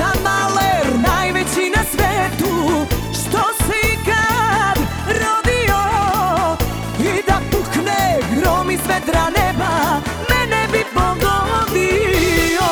sam maler, najveći na svetu, što se ikad rodio. I da pukne grom iz vedra neba, mene bi pogodio.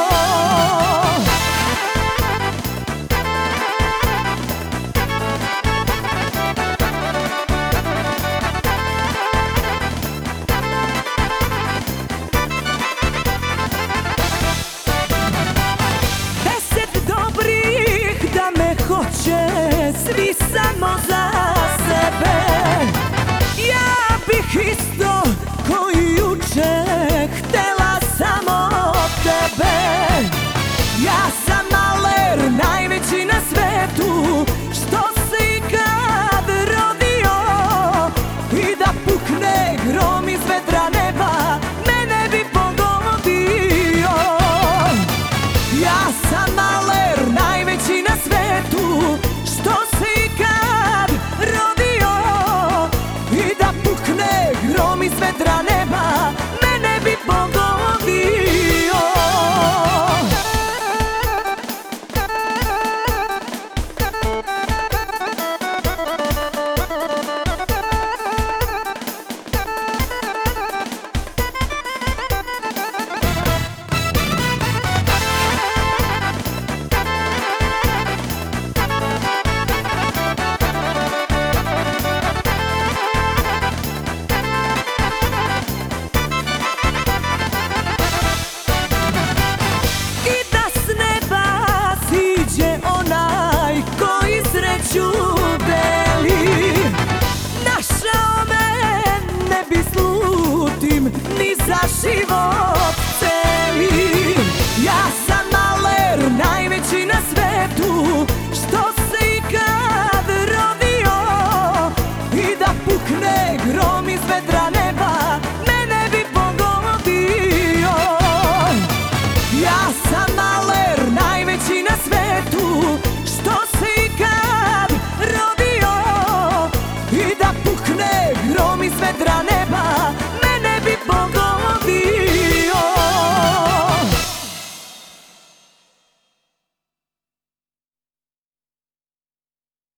Svi samo za sebe. Ja bih isto ko i juče htela samo tebe. Ja sam maler, najveći na svetu, što se ikad rodio. I da pukne grom iz vedra neba, mene bi pogodio. Ja sam maler, najveći na svetu, što se ikad rodio. I da pukne grom iz vedra neba, mene bi pogodio. Našao me, ne bi slutim ni za život celi. Ja sam maler, najveći na svetu, što